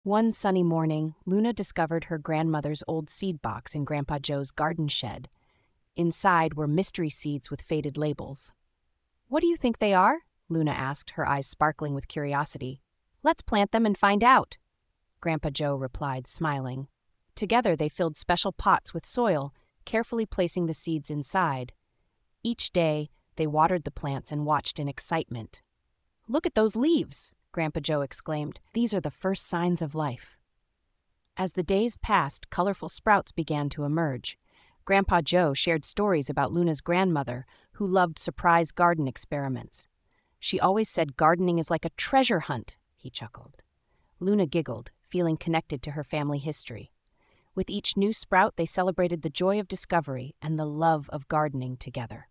One sunny morning, Luna discovered her grandmother's old seed box in Grandpa Joe's garden shed. Inside were mystery seeds with faded labels. "What do you think they are?" Luna asked, her eyes sparkling with curiosity. "Let's plant them and find out," Grandpa Joe replied, smiling. Together they filled special pots with soil, carefully placing the seeds inside. Each day, they watered the plants and watched in excitement. "Look at those leaves!" Grandpa Joe exclaimed. "These are the first signs of life." As the days passed, colorful sprouts began to emerge. Grandpa Joe shared stories about Luna's grandmother, who loved surprise garden experiments. "She always said gardening is like a treasure hunt," he chuckled. Luna giggled, feeling connected to her family history. With each new sprout, they celebrated the joy of discovery and the love of gardening together.